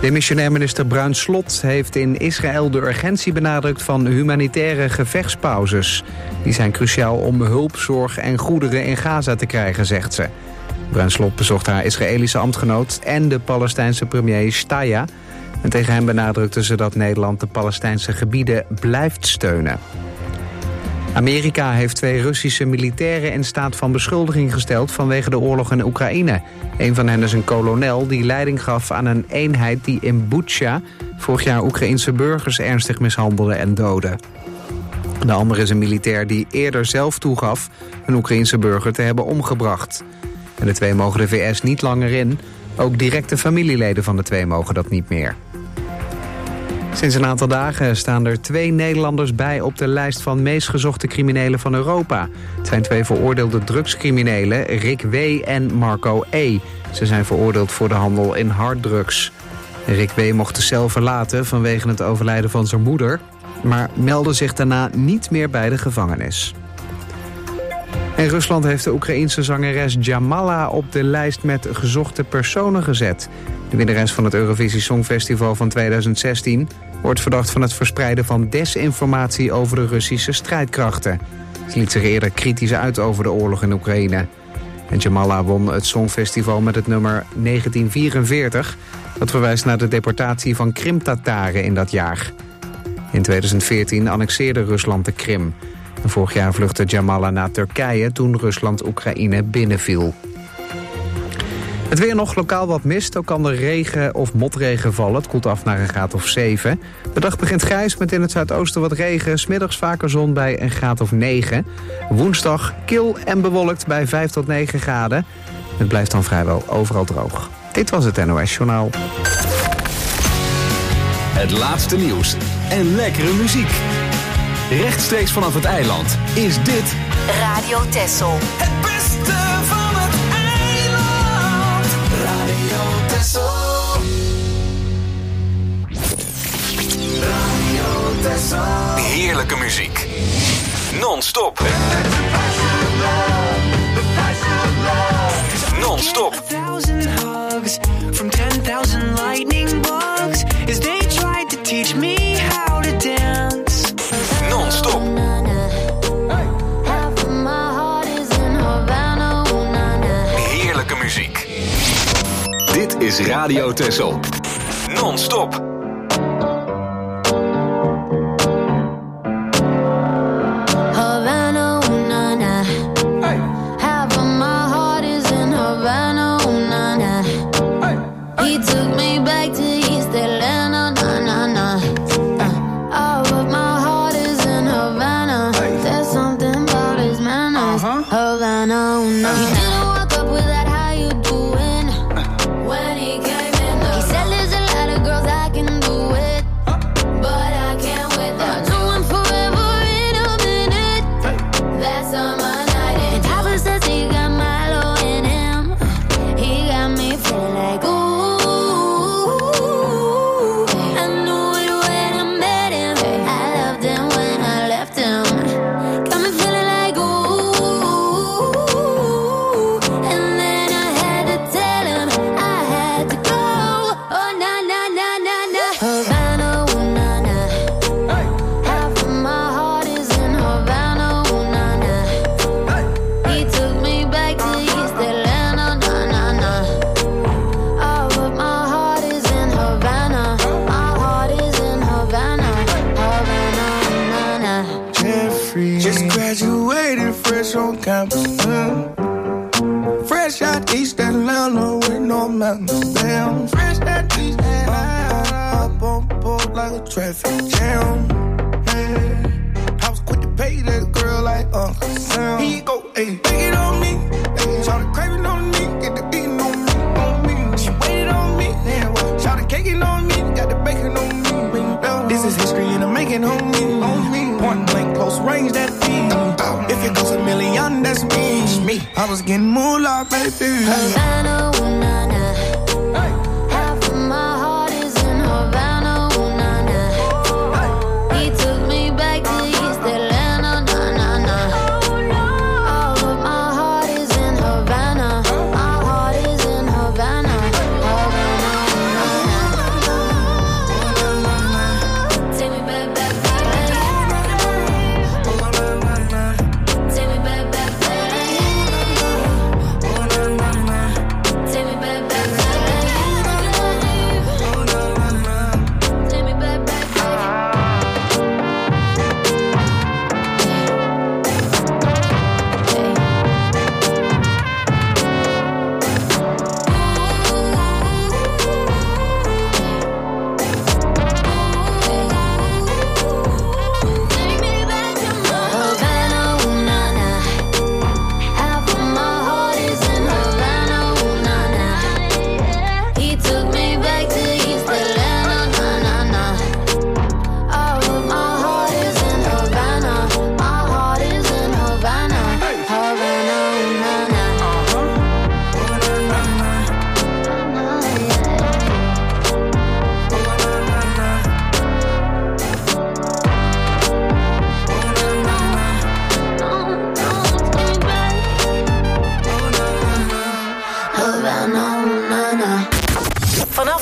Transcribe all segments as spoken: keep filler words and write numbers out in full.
Demissionair minister Bruin Slot heeft in Israël de urgentie benadrukt van humanitaire gevechtspauzes. Die zijn cruciaal om hulp, zorg en goederen in Gaza te krijgen, zegt ze. Bruin Slot bezocht haar Israëlische ambtgenoot en de Palestijnse premier Shtaya. En tegen hem benadrukte ze dat Nederland de Palestijnse gebieden blijft steunen. Amerika heeft twee Russische militairen in staat van beschuldiging gesteld vanwege de oorlog in Oekraïne. Een van hen is een kolonel die leiding gaf aan een eenheid die in Butsja vorig jaar Oekraïense burgers ernstig mishandelde en doodde. De andere is een militair die eerder zelf toegaf een Oekraïense burger te hebben omgebracht. En de twee mogen de V S niet langer in. Ook directe familieleden van de twee mogen dat niet meer. Sinds een aantal dagen staan er twee Nederlanders bij op de lijst van meest gezochte criminelen van Europa. Het zijn twee veroordeelde drugscriminelen, Rick W. en Marco E. Ze zijn veroordeeld voor de handel in harddrugs. Rick W. mocht de cel verlaten vanwege het overlijden van zijn moeder, maar meldde zich daarna niet meer bij de gevangenis. En Rusland heeft de Oekraïense zangeres Jamala op de lijst met gezochte personen gezet. De winnares van het Eurovisie Songfestival van tweeduizend zestien... wordt verdacht van het verspreiden van desinformatie over de Russische strijdkrachten. Ze liet zich eerder kritisch uit over de oorlog in Oekraïne. En Jamala won het Songfestival met het nummer negentien vierenveertig. Dat verwijst naar de deportatie van Krim-Tataren in dat jaar. In tweeduizend veertien annexeerde Rusland de Krim. En vorig jaar vluchtte Jamala naar Turkije toen Rusland Oekraïne binnenviel. Het weer nog, lokaal wat mist. Ook kan er regen of motregen vallen. Het koelt af naar een graad of zeven. De dag begint grijs met in het zuidoosten wat regen. 's Middags vaker zon bij een graad of negen. Woensdag kil en bewolkt bij vijf tot negen graden. Het blijft dan vrijwel overal droog. Dit was het N O S Journaal. Het laatste nieuws en lekkere muziek. Rechtstreeks vanaf het eiland is dit Radio Texel. Het beste van het eiland. Radio Texel. Radio Texel. heerlijke muziek. Non-stop. Non-stop. From ten thousand lightning bugs as they tried to teach me how to dance. Non-stop. Heerlijke muziek. Dit is Radio Texel. Non-stop. Traffic jam, man. I was quick to pay that girl like Uncle Sam. Here you go, ayy, take it on me. Shout the craving on me, get the beating on me, on me. She waited on me, yeah. Shout the caking on me, got the bacon on me. This is history and I'm making on me, on me. Point blank, close range, that feed. If it goes a million, that's me. me. I was getting moolah, baby. Havana, ooh, nah, nah. Half of my heart is in Havana.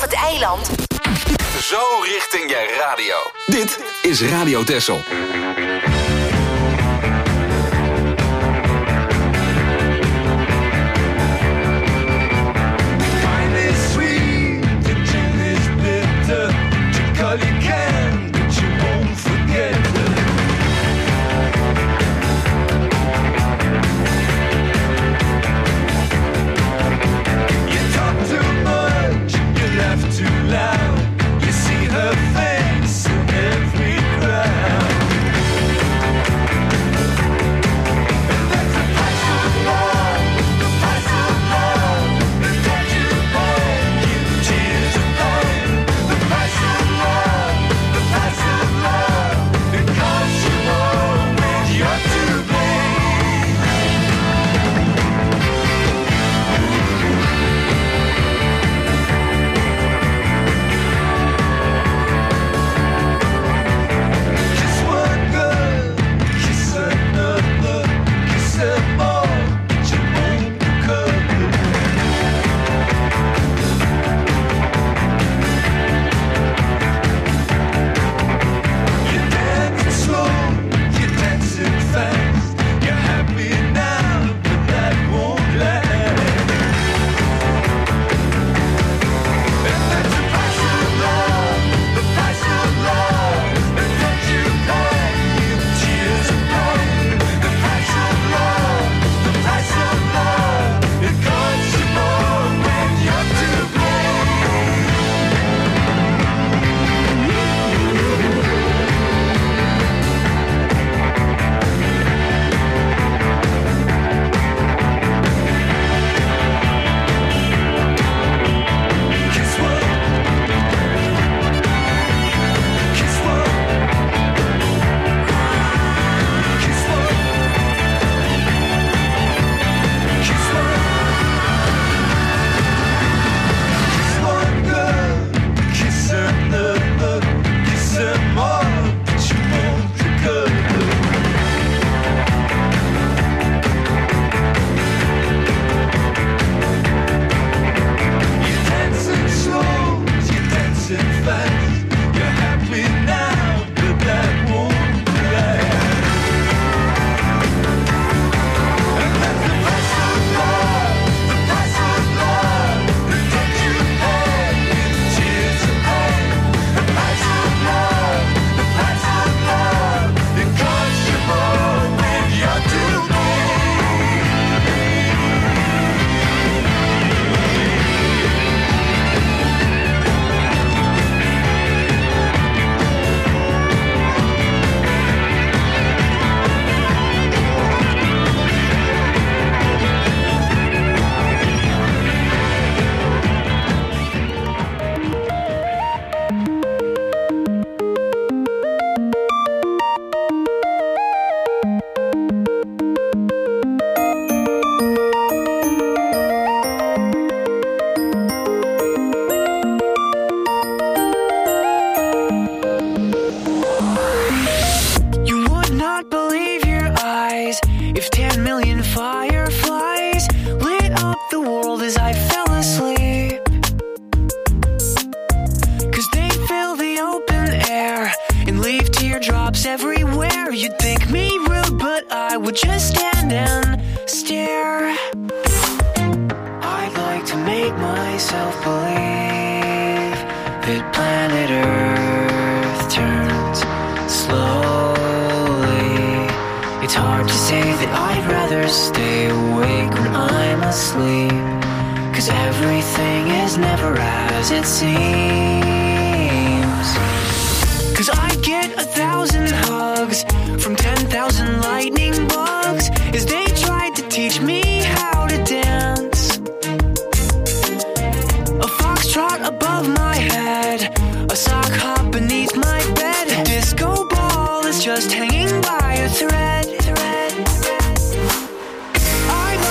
het eiland. Zo richting je radio. Dit is Radio Texel.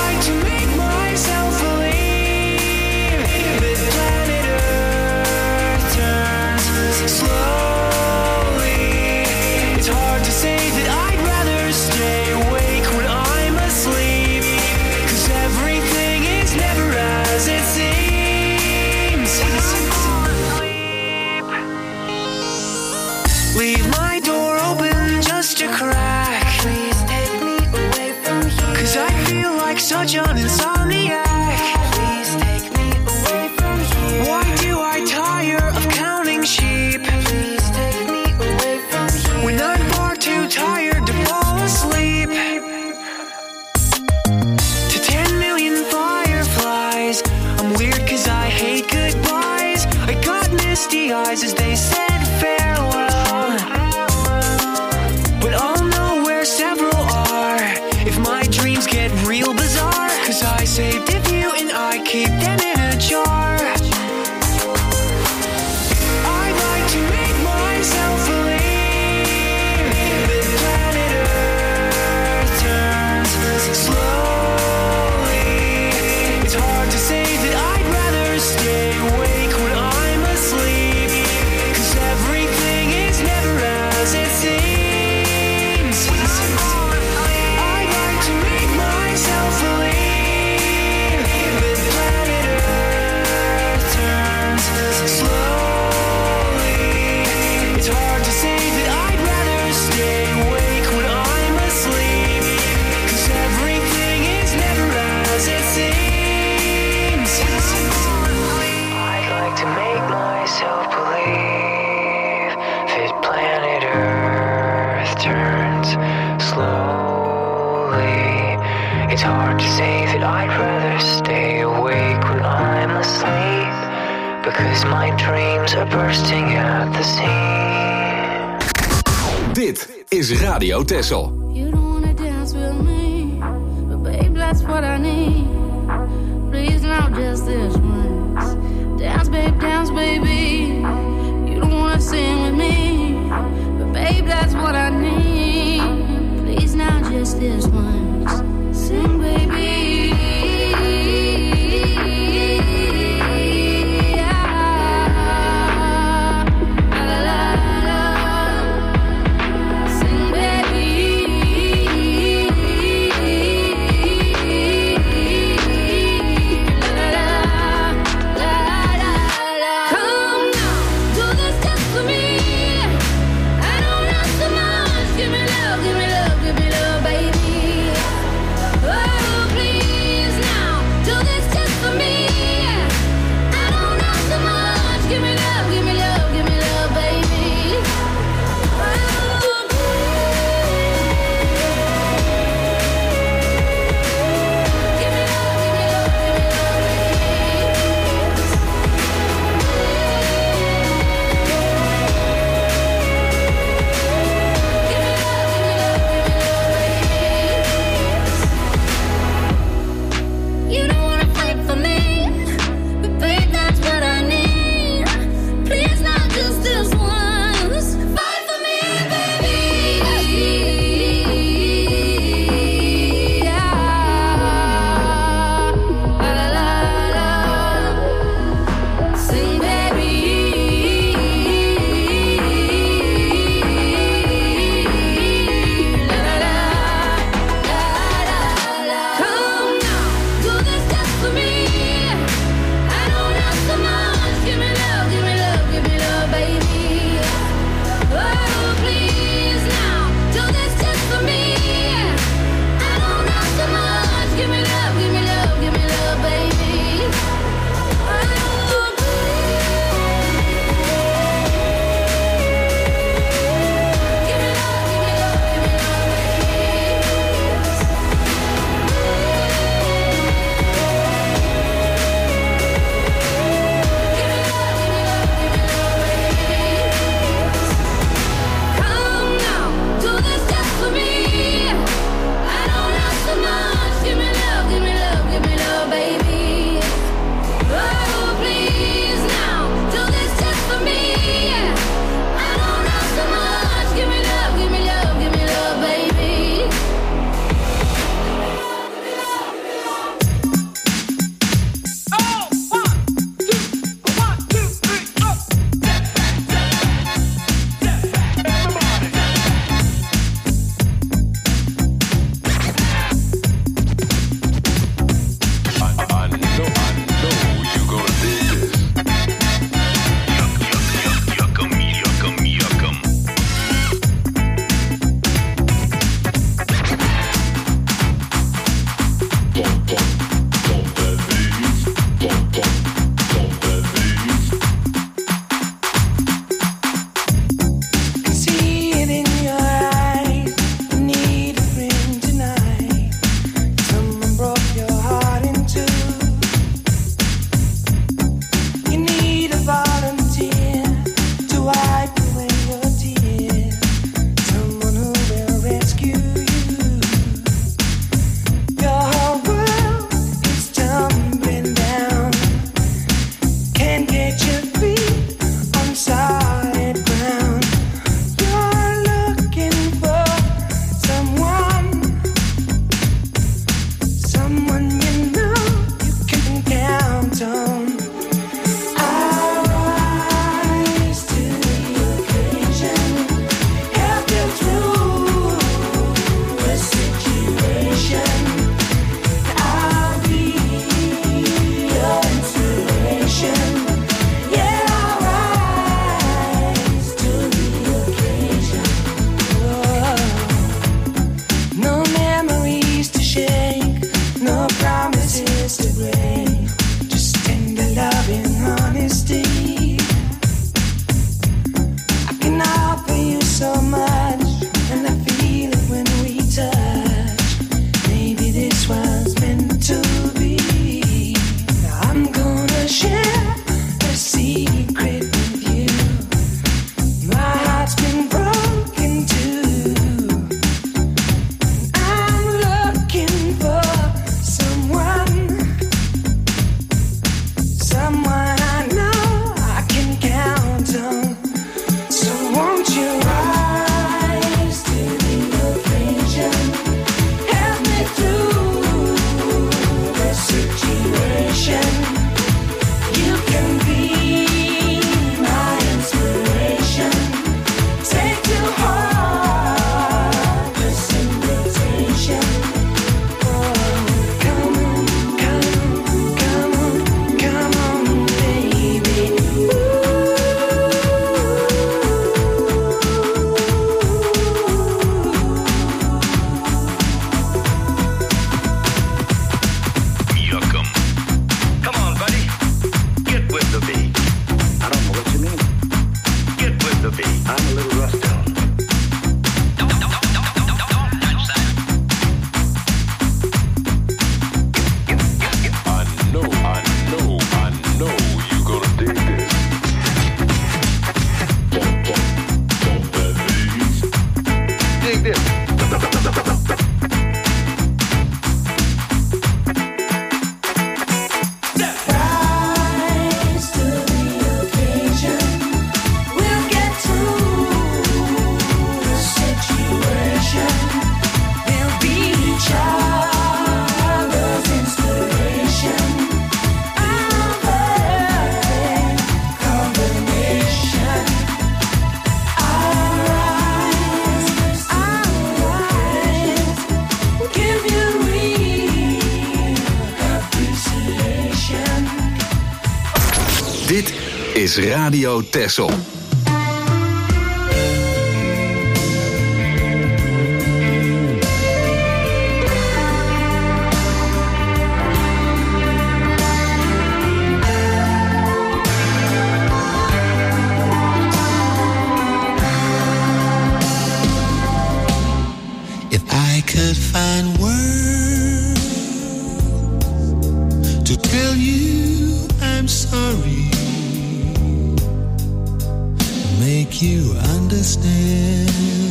Myself believe that planet Earth Leave my door open just a crack. Please take me away from here. Cause I feel like such an insomniac. Please take me away from here. Why do I tire of counting sheep? Please take me away from here. When I'm far too tired to fall asleep. To ten million fireflies, I'm weird cause I hate goodbyes. I got misty eyes as they said farewell. But I'll know where several are if my dreams get real bizarre. Cause I saved a few and I keep them in a jar. I'd like to make myself believe that planet Earth turns slowly. It's hard to say that I'd rather stay awake when I'm asleep. Cause everything is never as it seems. I'd like to make myself believe that planet Earth turns slowly. It's hard to say that I'd rather stay awake when I'm asleep. Cause everything is never as it seems. I'd like to make myself believe that planet Earth turns slowly. It's hard to say that I'd rather stay awake when I'm asleep. Because my dreams are bursting at the seams. Dit is Radio Texel. You don't wanna dance with me, but babe, that's what I need. Please, now just this once. Dance, babe, dance, baby. You don't wanna sing with me, but babe, that's what I need. Please, now just this once. Sing, baby. Come is Radio Texel. Could find words to tell you I'm sorry, make you understand.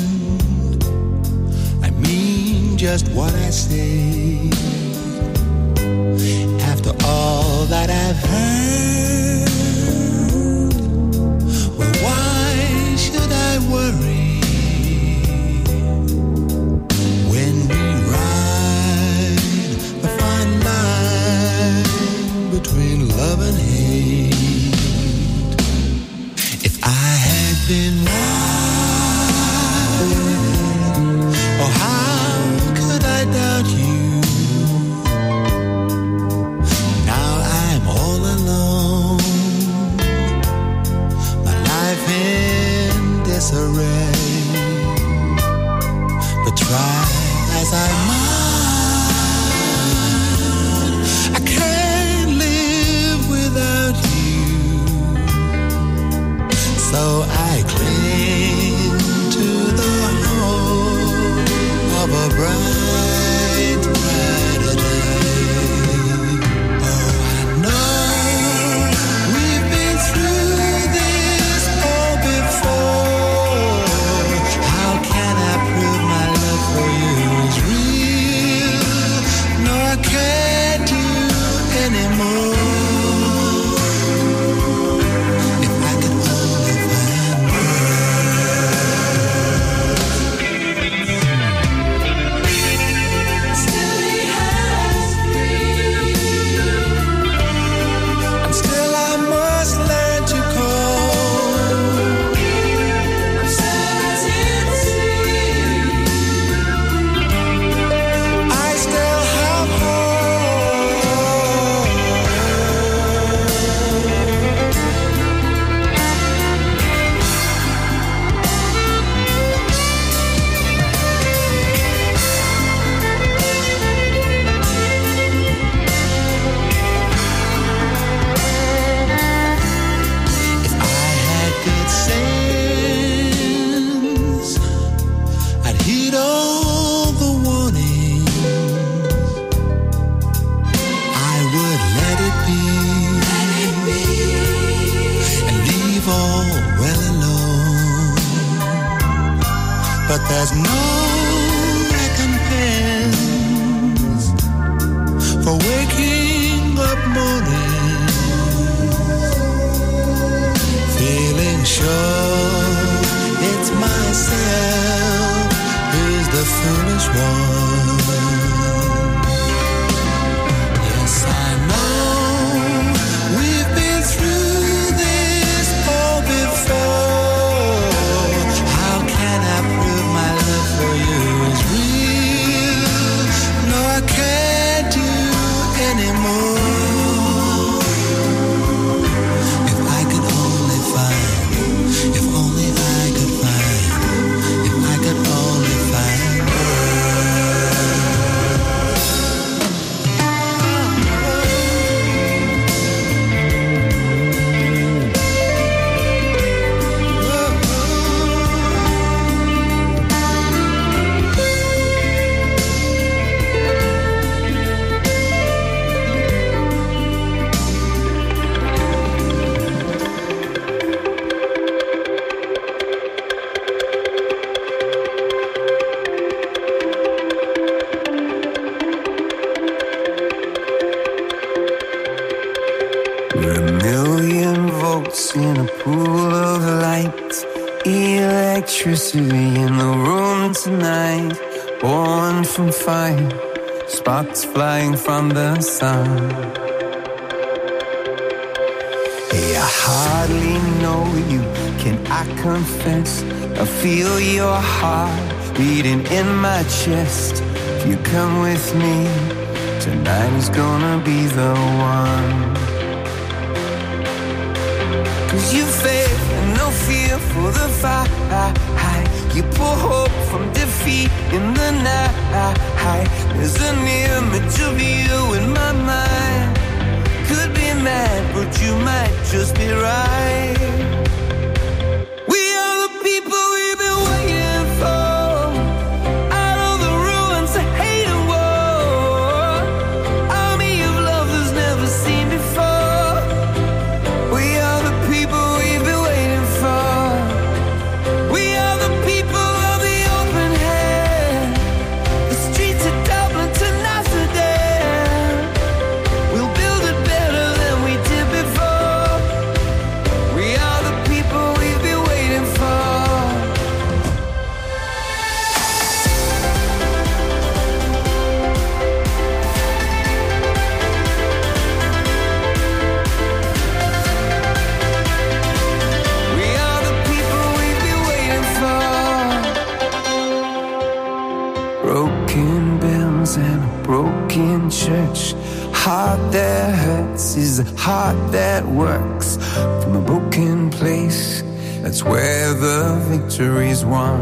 I mean just what I say. After all that I've heard, well, why should I worry? Between love and hate, if I had been right, oh, how could I doubt you? Now I'm all alone, my life in disarray. But try as I might, so I cling to the hope of a bright, brighter day. Oh, I know we've been through this all before. How can I prove my love for you is real? No, I can't do anymore. There's no recompense for waking up morning feeling sure it's myself who's the foolish one. Yes, I know we've been through this all before. For you is real. No, I can't do anymore. If I could only find, if only I could find, if I could only find in a pool of light, electricity in the room tonight, born from fire, sparks flying from the sun. Hey, I hardly know you, can I confess? I feel your heart beating in my chest. If you come with me, tonight is gonna be the one. Cause you faith and no fear for the fight. You pull hope from defeat in the night. There's an image of you in my mind. Could be mad, but you might just be right. We are the people we've been waiting for. Out of the ruins of hate and war. Army of love that's never seen before. We are the people we've been waiting for. We are the people of the open hand. The streets of Dublin to Amsterdam. We'll build it better than we did before. We are the people we've been waiting for. We are the people we've been waiting for. Broken bells and a broken church. Heart that hurts is a heart that works. From a broken place, that's where the victory's won.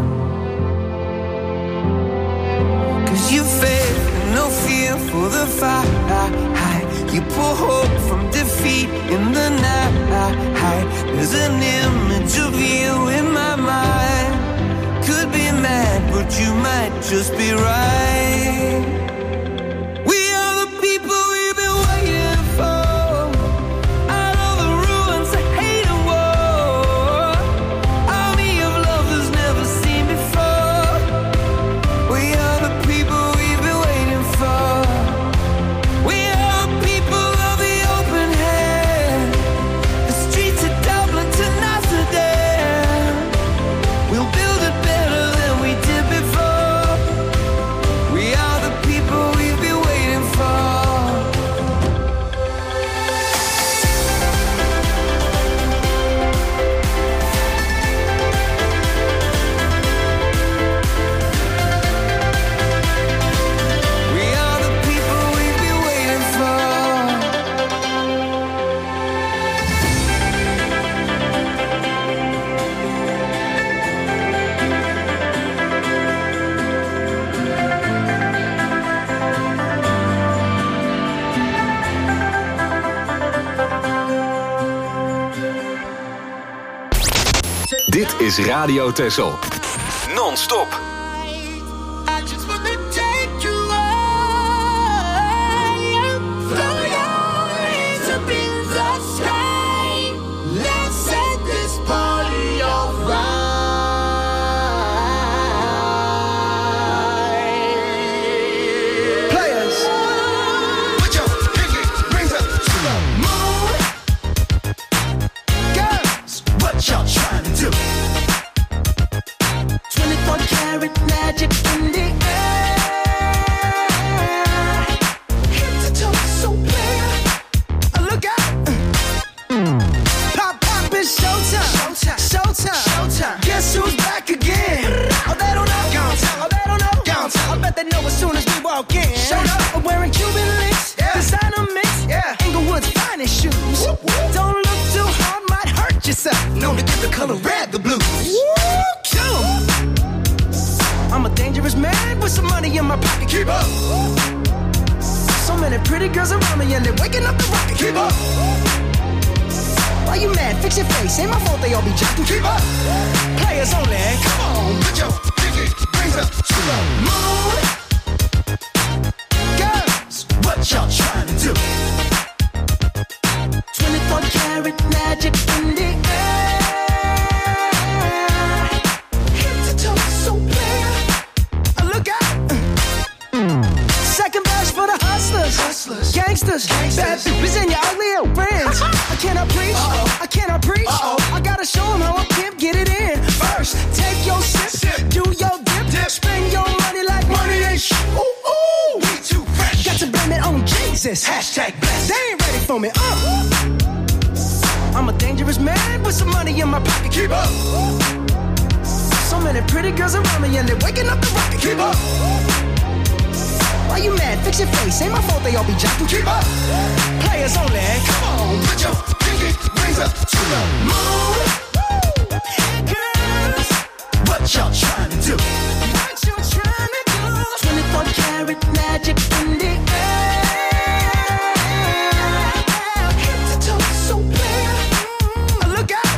Cause you faith and no fear for the fight. You pull hope from defeat in the night. There's an image of you in my mind. Could be mad, but you might just be right. We are the people we've been waiting for. Out of the ruins of hate and war. Army of love that's never seen before. We are the people we've been waiting for. We are the people of the open hand. The streets of Dublin to Amsterdam. We'll build it better than we did before. We are the people we've been waiting for. We are the people we've been waiting for. Dit is Radio Texel. Non-stop. I just wanna take you higher. Throw your hands up in the sky. Let's set this party on fire. Players, put your pinky rings up to the moon. Girls, what y'all trying to do? twenty-four karat magic in the air. Head to toe, so clear. Uh, Look out. Pop, pop, it's showtime. Showtime. Showtime. Showtime. Guess who's back again? Oh, they don't know. Gone time. Oh, they don't know. Gone time. I bet they know as soon as we walk in. Showed up. I'm wearing Cuban links. Yeah. Designer mix. Yeah. Inglewood's finest shoes. Whoop, whoop. Don't look too hard, might hurt yourself. Known to give the color red the blues. Woo, kill 'em. I'm a dangerous man with some money in my pocket. Keep up. So many pretty girls around me and they're waking up the rocket. Keep up. Why you mad? Fix your face. Ain't my fault they all be jacking. Keep up. Players only. Come on, put your pinky rings up to the moon. Girls, what y'all trying to do? twenty-four karat magic in the air. Head to toe, so clear. Uh, Look out. Second verse for the hustlers. Hustlers. Gangsters. Gangsters. Bad bitches and your ugly old friends. I cannot preach. Uh-oh. I cannot preach. Uh-oh. I gotta show them how I pimp get it in. First, take your sip. sip. Do your dip. dip. Spend your money like money ain't shit. Ooh, ooh. We too fresh. Got to blame it on Jesus. Hashtag blessed. They ain't ready for me. Uh. I'm a dangerous man with some money in my pocket. Keep up. So many pretty girls around me and they're waking up the rocket. Keep up. Why you mad? Fix your face. Ain't my fault they all be jacking. Keep up. Players only. Come on, put your pinky rings up to the moon. Hey girls, what y'all trying to do? What you trying to do? twenty-four karat magic in the air. Head to toe so clear. Look out.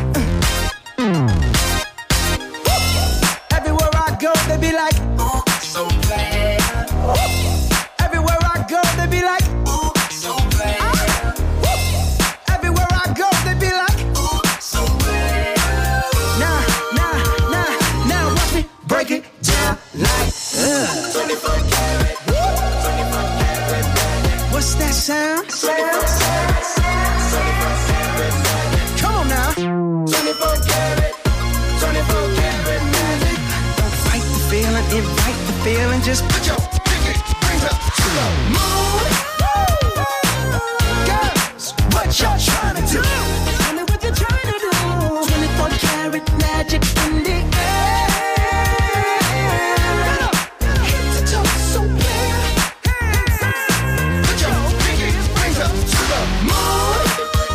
Everywhere I go, they be like, oh, so bad. Everywhere I go, they be like, oh, so bad. Everywhere I go, they be like, oh, so bad. Nah, nah, nah, now watch me break it down like uh. twenty-four karat, twenty-four karat magic. What's that sound? Sound, sound, sound. twenty-four karat magic. Come on now. twenty-four karat, twenty-four karat magic. Don't fight the feeling, invite the feeling. Just put your pinky rings up to the moon. Girls, what y'all trying to do? Tell me what you're trying to do. twenty-four karat magic in the air. Head to toe so clear. Put your pinky rings up to the moon.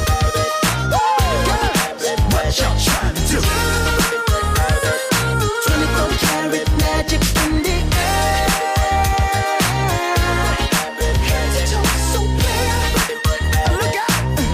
Girls, what y'all trying to do? twenty-four karat magic in the air. Head to toe so clear. Look out.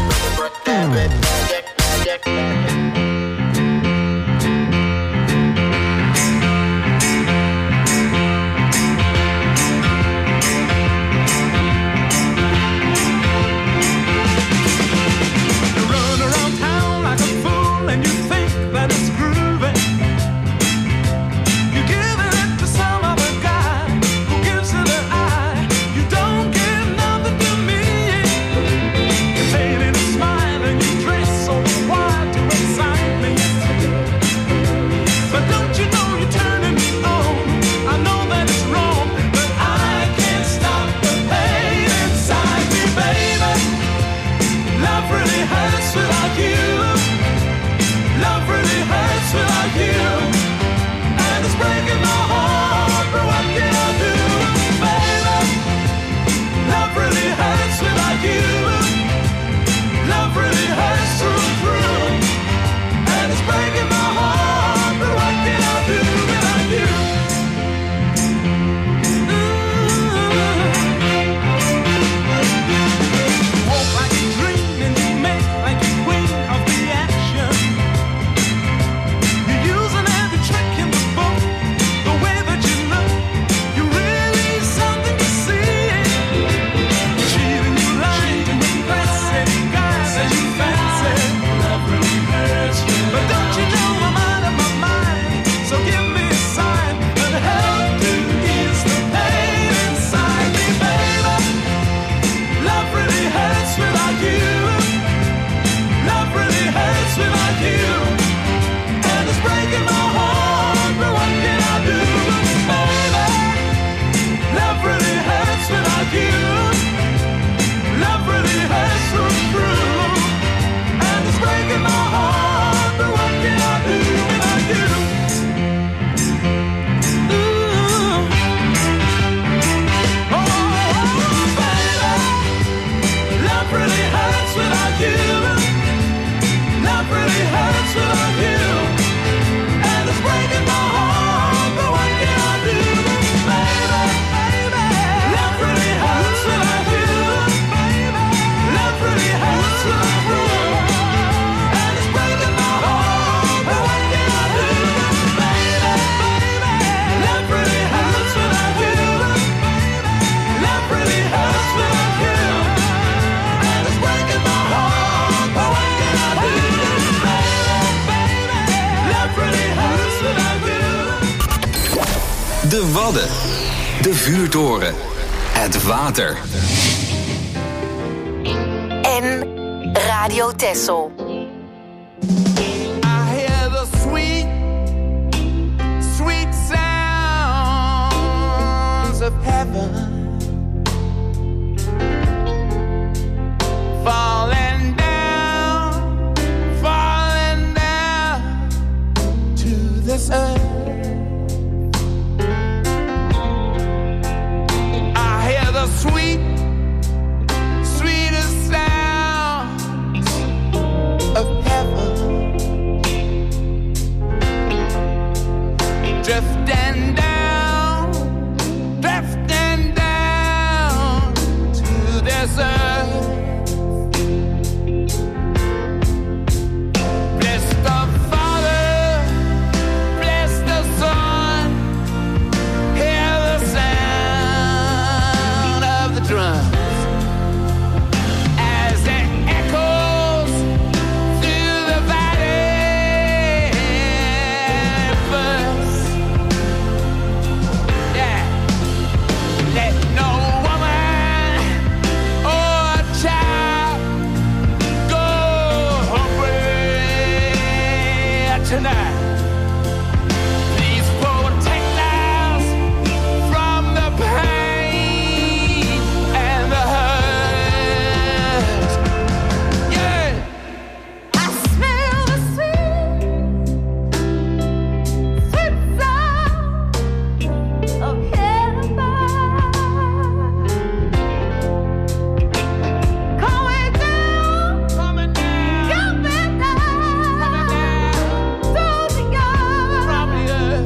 You run around town like a fool and you think that it's groovy. You give it to some other guy who gives it an eye. You don't give nothing to me. You fade in a smile and you dress so wild to excite me. But don't you know you're turning me on? I know that it's wrong, but I can't stop the pain inside me, baby. Love really hurts without you. Love really hurts without you. And it's breaking my heart, but what can I do, baby? Love really hurts without you. Love really hurts through and through. And it's breaking my heart, but what can I do without you? Ooh. Walk like a dream and you make like a queen of the action. You're using every trick in the book. The way that you look, you're really something to see. Cheating, you lying, you impressive guys that you fancy. Love really hurts you. But don't you know I'm out of my mind? So give me a sign and help to ease the pain inside me, baby. Love really hurts without you. Love really hurts without you. And it's breaking my heart, but what can I do, baby? Love really hurts without you. Love really hurts through and through. And it's breaking my heart, but what can I do without you? Ooh. Oh, baby. Love really hurts without you. Love really hurts without you. And it's breaking my heart, but what can I do, baby? Baby. Love really hurts without you. Baby. Love really hurts without you. And it's breaking my heart, but what can I do, baby? Baby. Love really hurts without you. Love really hurts without you. And it's breaking my heart, but what can I do, baby? Love really hurts without you. De Wadden. De Vuurtoren. Het water. En Radio Texel. I hear the sweet, sweet sounds of heaven falling down, falling down to this earth. I hear the sweet, sweetest sounds of heaven. drifting down, drifting down to this earth. Bless the Father, bless the Son, hear the sound of the drums as it echoes through the valley. First, yeah, let no woman or child go hungry tonight. Please protect us from the pain and the hurt. Yeah. I smell the sweet, sweet sound of heaven coming down, Coming down coming down, to the earth. from the earth.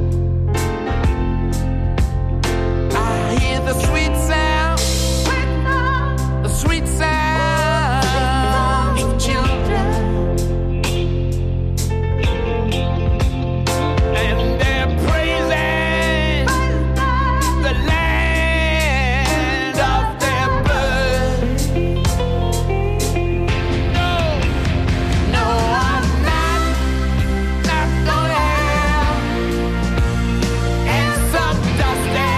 I hear the sweet sound, Sweet sound, the sweet sound of children, and they're praising the land of their birth. No, no, I'm not, not gonna have in some dusty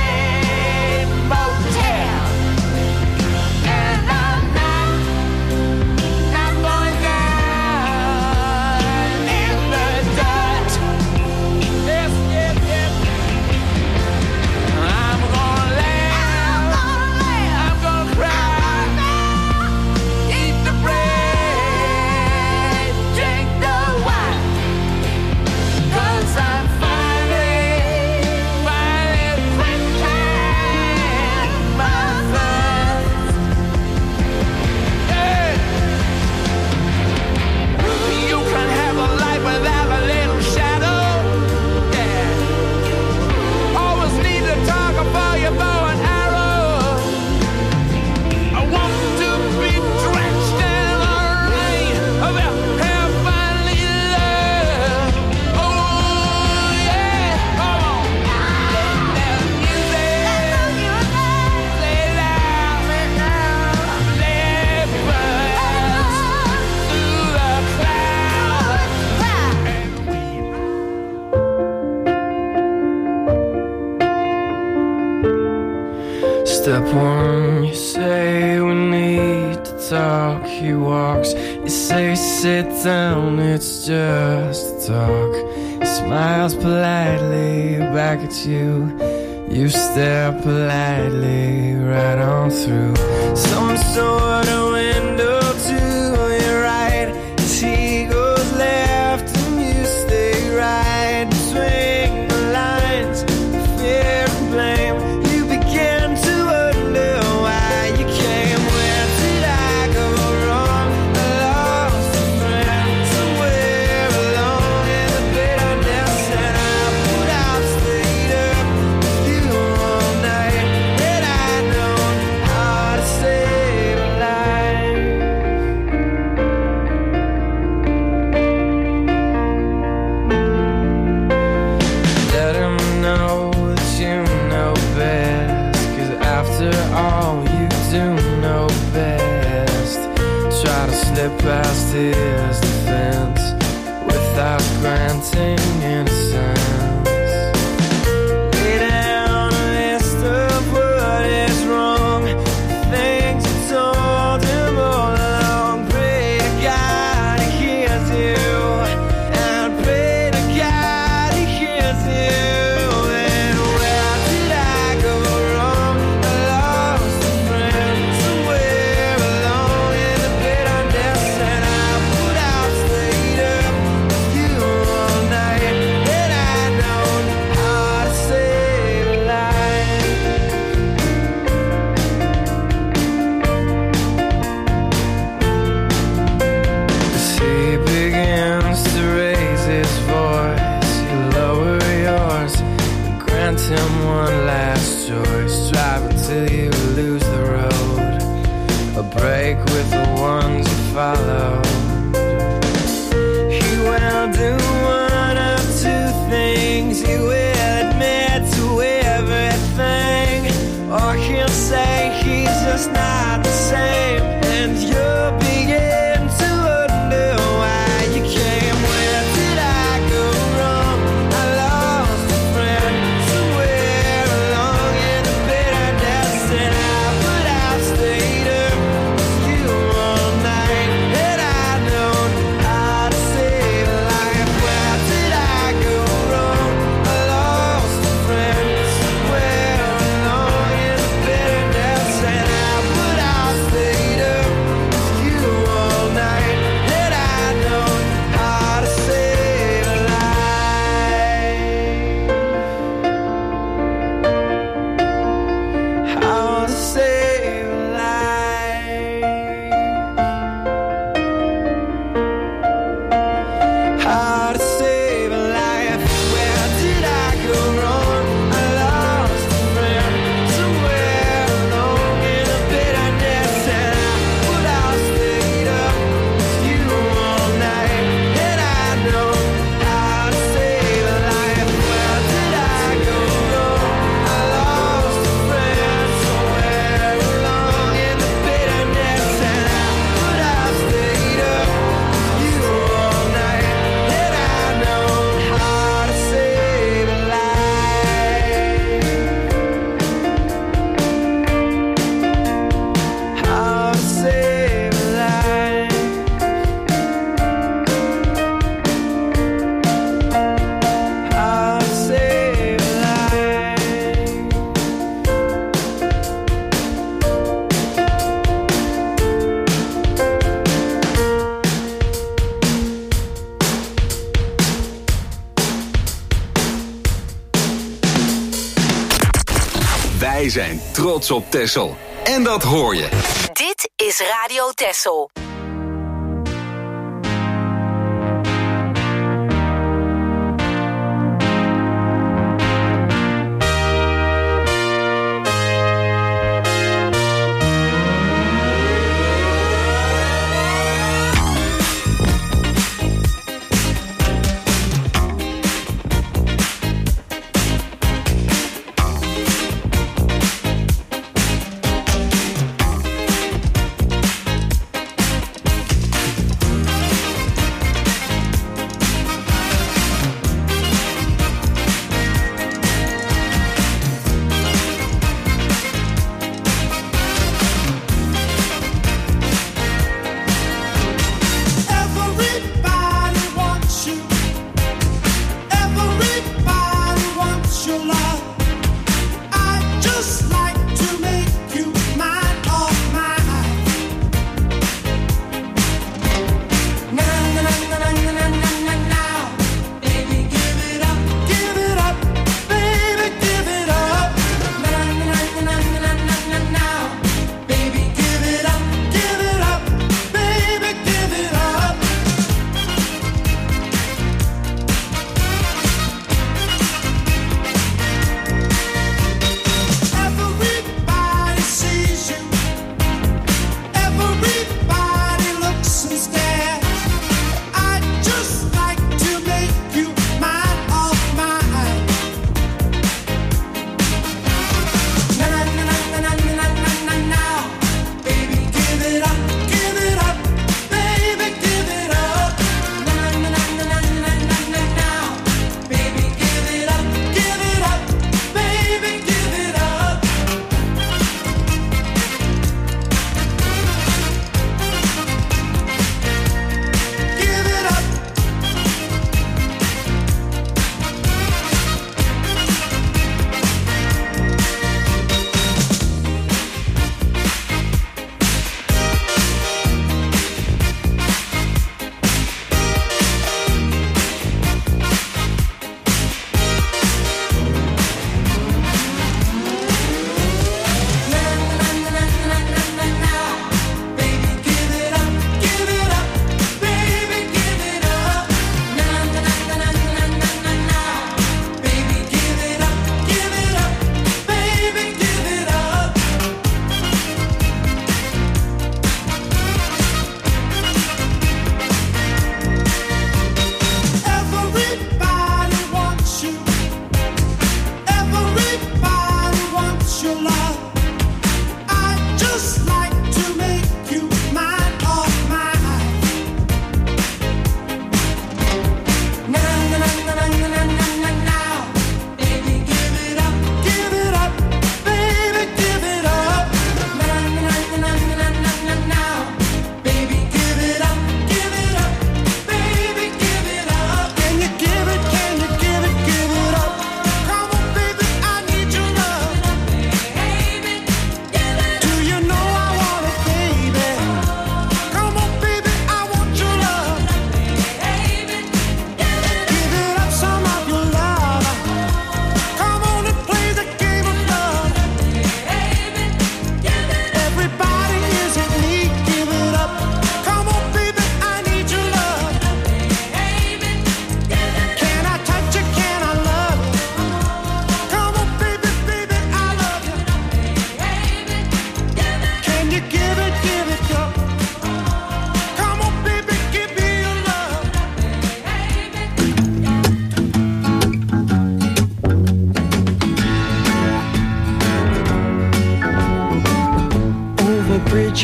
motel, and I'm not, not going down in the dirt. Yes, yes, yes. I'm gonna laugh, I'm gonna cry, eat the bread, drink the wine, 'cause I'm finally, finally quenching my thirst. Yeah. You can have a life without a little shadow. Yeah. Always need to talk about your bow and arrow. I want to be drenched in the rain of your heavenly love. Oh yeah, come on. Let that music play loud, play burst through the clouds. Step one, you say we need to talk. He walks, you say sit down, it's just a talk. He smiles politely back at you. You stare politely right on through some sort of window to your right. As he goes left and you stay right between the lines of fear and blame. You begin to wonder why you came. Where did I go wrong? I lost a friend somewhere alone in the bitterness, and I put out, stayed up with you all night. Had I known how to save a life. Let him know that you know best, 'cause after all you do know best. Try to slip past his defense without granting innocence. Lay down a list of what is wrong, things you told him all along. Pray to God he hears you, and pray to God he hears you. And where did I go wrong? I lost a friend somewhere alone in the bitterness, and I put out, stayed up with you all night. him one last choice. Drive until you lose the road. A break with the ones you follow. He will do one of two things. He will admit to everything, or he'll say he's just not the same. And you'll begin to wonder why you came. Where did I go wrong? I lost a friend somewhere along in the bitterness. And how would I stayed up with you all night? Had I known how to save a life? Where did I go wrong? I lost a friend somewhere along in the bitterness. And how would I stayed up with you all night? Had I known how to save a life? How to save a life? How to save a life? Where did I go wrong? I lost a friend somewhere along in the bitterness. And I would have stayed up with you all night. Had I known how to save a life? Where did I go wrong? I lost a friend somewhere along in the bitterness. And I would have stayed up with you all night. Had I known how to save a life. How to save a life. How to save a life. Wij zijn trots op Texel. En dat hoor je. Dit is Radio Texel.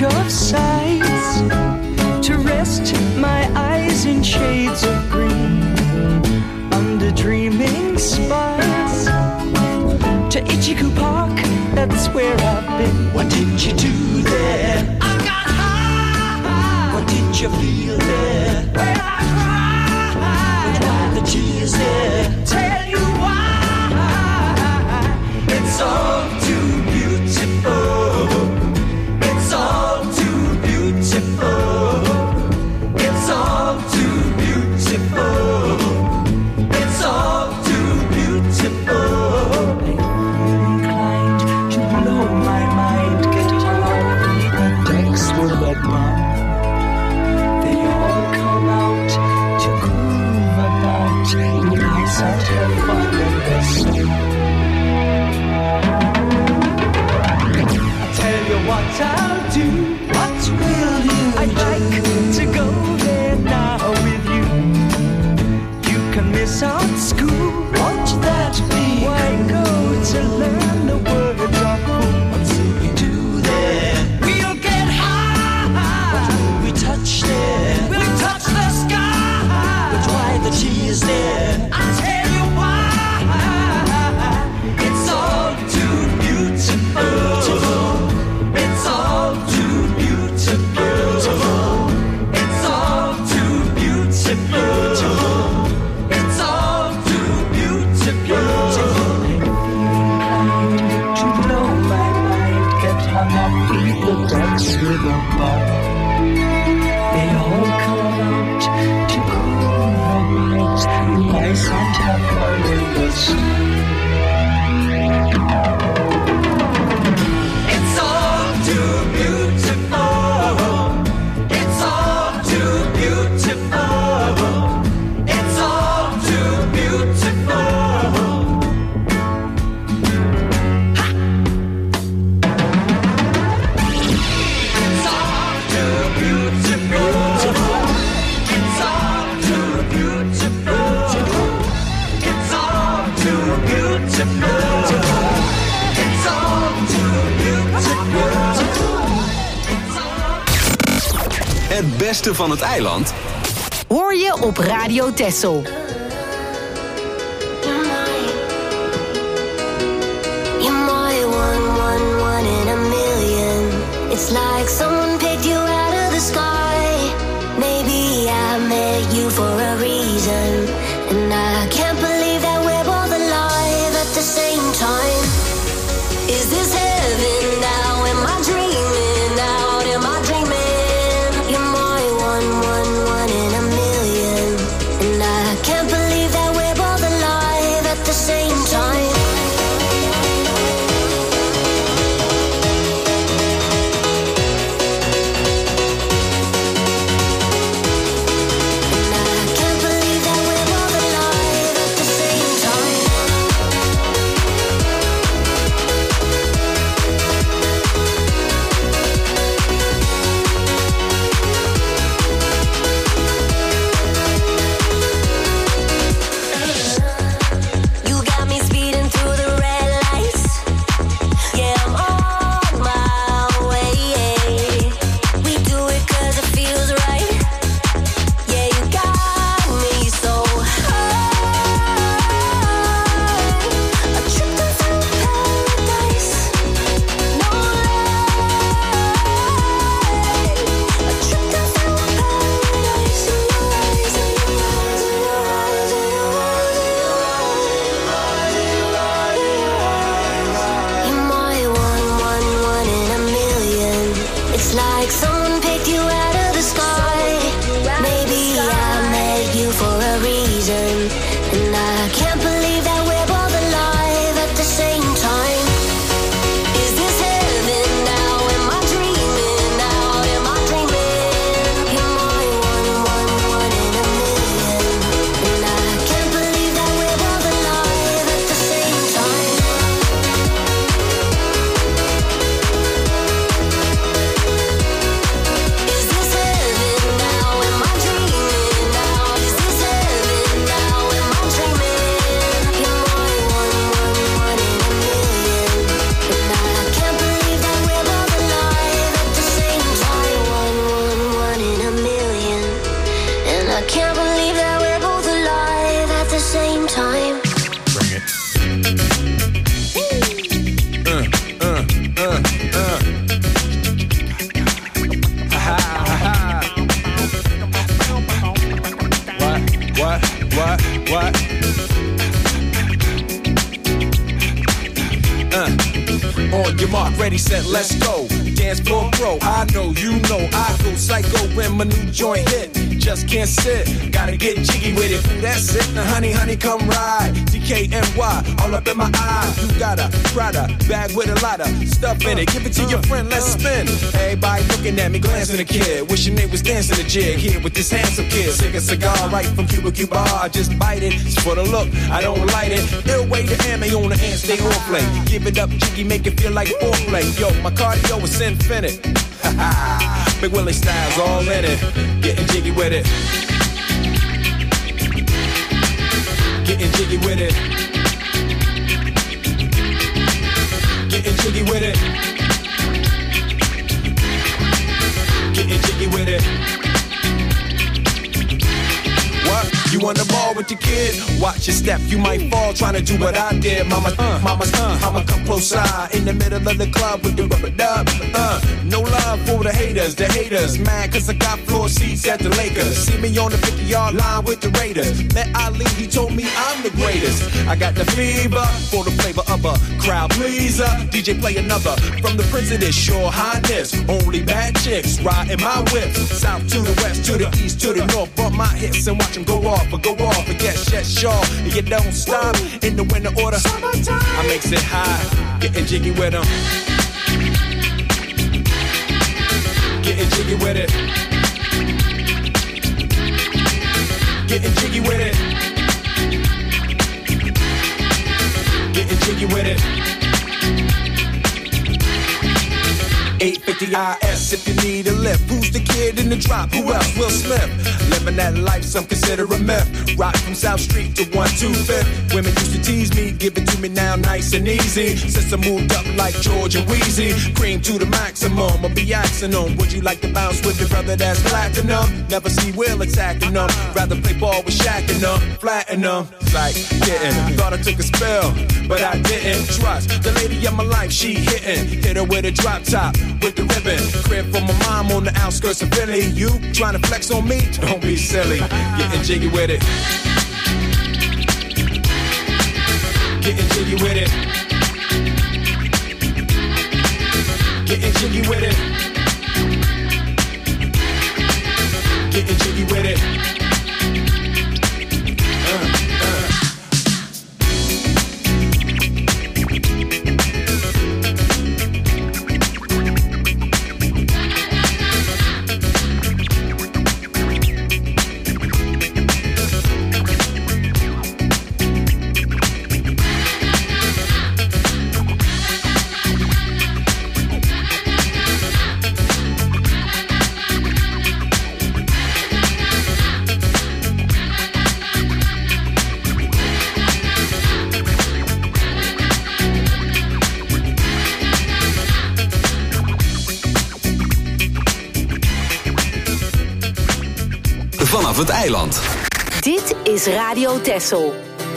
reach of sight, to rest my eyes in shades of green, under dreaming spires, to Ichiku Park, that's where I've been. What did you do there? I got high. What did you feel there? Well, I cried. But why the tears there? Tell you why. It's all too beautiful. It's all too beautiful. It's all too beautiful. It's all too beautiful. Inclined to blow my mind, get hung up beneath the decks with that one. They all come out to groove about, and I sat have fun in the sun. Tell you what I'll do. What will you I'd do? Like to go there now with you. You can miss out school. Won't that be? Why go to learn the words of cool? What will we do there? We'll get high. What will we touch there? We'll touch the sky. But why the tears there? I'll tell you why. It's all too beautiful. It's all too beautiful. It's all too beautiful. It's all too beautiful. Inclined to blow my mind, get hung up beneath the decks with a ball. They all come out to groove about, nice and have fun in the sun. It's all too beautiful. It's all too beautiful. It's all too beautiful. Ha! It's all too beautiful. It's all too beautiful. It's all too beautiful. It's all too beautiful. Het beste van het eiland Hoor je op Radio Texel. You're my one, one, one in a million. It's like someone picked you out of the sky. Maybe I met you for a reason, and I can't believe that we're both alive at the same time. Is this heaven now? Am I dreaming out? Am I dreaming? You're my one, one, one in a million, and I can't believe that we're both alive at the same time. Uh, on your mark, ready, set, let's go. Dance floor pro, I know, you know, I go psycho when my new joint hit. Just can't sit, gotta get jiggy with it. Ooh, that's it, now honey, honey, come ride. D K N Y, all up in my eye. You got a Prada bag with a lot of stuff in it. Give it to your friend, let's spin. Everybody looking at me, glancing a kid. Wishing they was dancing a jig here with this handsome kid. Sick a cigar right from Cuba Cuba. I just bite it, it's for the look, I don't light it. Ill way to ammo on the hand, stay on play. Give it up, jiggy, make it feel like foreplay. Yo, my cardio is infinite. Big Willie style's all in it. Getting jiggy with it. Getting jiggy with it. Getting jiggy with it. Getting jiggy with it. What? You on the ball with your kid? Watch your step, you might fall trying to do what I did. Mama, uh, mama, uh, mama, come close side in the middle of the club with the rubber dub. Uh, no love for the haters, the haters. Mad cause I got floor seats at the Lakers. See me on the fifty yard line with the Raiders. Met Ali, he told me I'm the greatest. I got the fever for the flavor of a crowd pleaser. D J play another from the Prince of this Sure Highness. Only bad chicks riding my whip. South to the west, to the east, to the north. Bump my hips and watch them go off. But go off and get shit sure. You don't stop in the winter order. I makes it high, getting jiggy with them. Getting jiggy with it. Getting jiggy with it. Getting jiggy with it. eight fifty I S if you need a lift. Who's the kid in the drop? Who else? Will Smith. Living that life, some consider a myth. Rock from South Street to one two fifth. Women used to tease me, give it to me now nice and easy. Since I moved up like George and Wheezy. Cream to the maximum, I'll be axing them. Would you like to bounce with your brother that's platinum? Never see Will attacking them. Rather play ball with Shaq and them. Flatten them, like getting. Thought I took a spell, but I didn't. Trust the lady of my life, she hitting. Hit her with a drop top. With the ribbon, crib for my mom on the outskirts of Philly. You trying to flex on me? Don't be silly. Getting jiggy with it. Getting jiggy with it. Getting jiggy with it. Getting jiggy with it. Uh, uh. Vanaf het eiland. Dit is Radio Texel.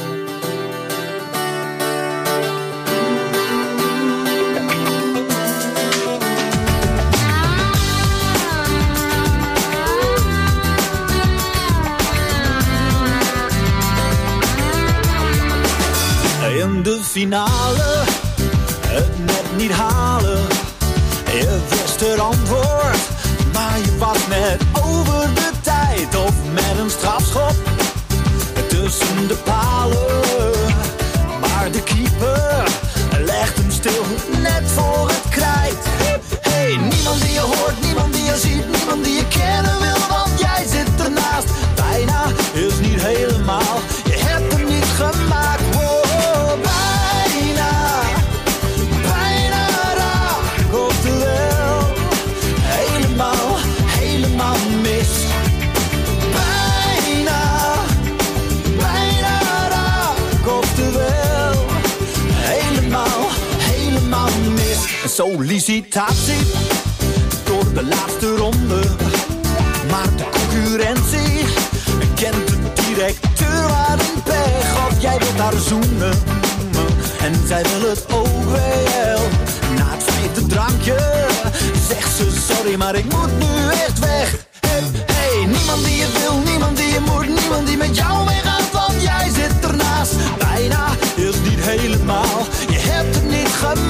In de finale, het net niet halen. Je wist het antwoord, maar je was net over de tijd. Of met een strafschop tussen de palen. Maar de keeper legt hem stil, net voor het krijt. Hey, niemand die je hoort, niemand die je ziet, niemand die je kennen wil, want jij zit ernaast. Bijna is niet helemaal, je hebt hem niet gemaakt. Wow, bijna, bijna raak, oftewel, helemaal, helemaal mis. Bijna, bijna raak, oftewel, helemaal, helemaal mis. Een sollicitatie door de laatste ronde, maar de concurrentie kent de directeur aan een pech. Of jij wilt haar zoenen en zij wil het ook wel. Na het vijfde drankje zegt ze sorry, maar ik moet nu echt weg. Hey, hey, niemand die je wil, niemand die je moet, niemand die met jou meegaat, want jij zit ernaast. Bijna is niet helemaal, je hebt het niet gemaakt.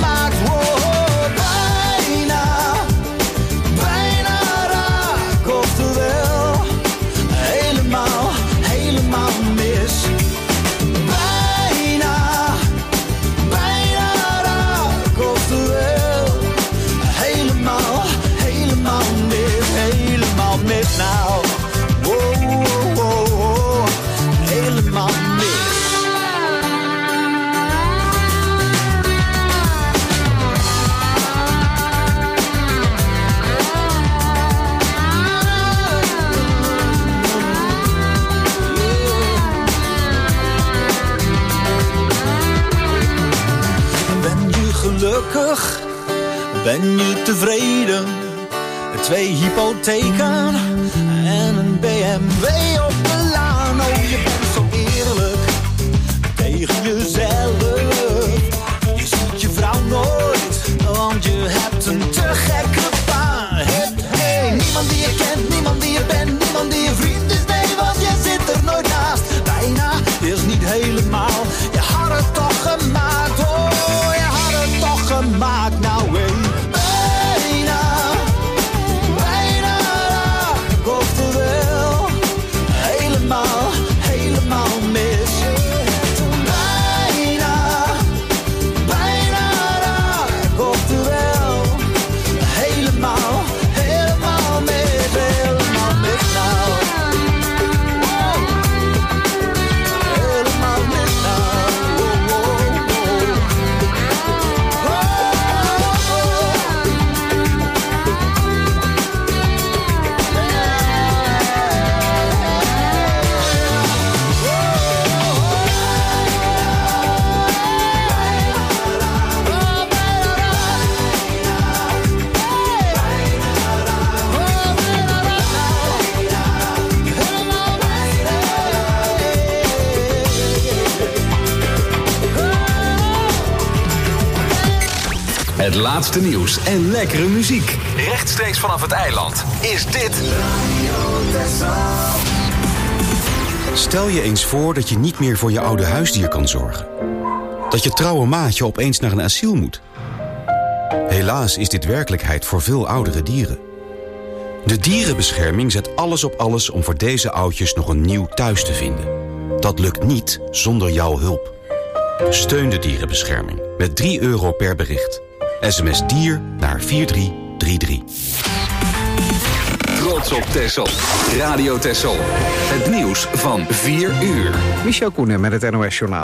gelukkig? Ben je tevreden? Twee hypotheken en een B M W op de laan. Oh, je bent zo eerlijk tegen jezelf. Je ziet je vrouw nooit, want je hebt een te gekke baan. Hey, hey, niemand die je kent, niemand die je bent, niemand die je vriend is. Nee, want je zit er nooit naast. Bijna is niet helemaal. Je had het toch gemaakt, oh, je had het toch gemaakt. Nou, hey. Het laatste nieuws en lekkere muziek. Rechtstreeks vanaf het eiland is dit Stel je eens voor dat je niet meer voor je oude huisdier kan zorgen. Dat je trouwe maatje opeens naar een asiel moet. Helaas is dit werkelijkheid voor veel oudere dieren. De dierenbescherming zet alles op alles om voor deze oudjes nog een nieuw thuis te vinden. Dat lukt niet zonder jouw hulp. Steun de dierenbescherming met drie euro per bericht. S M S dier naar vier drie drie drie. Trots op Texel. Radio Texel. Het nieuws van vier uur. Michel Koenen met het N O S Journaal.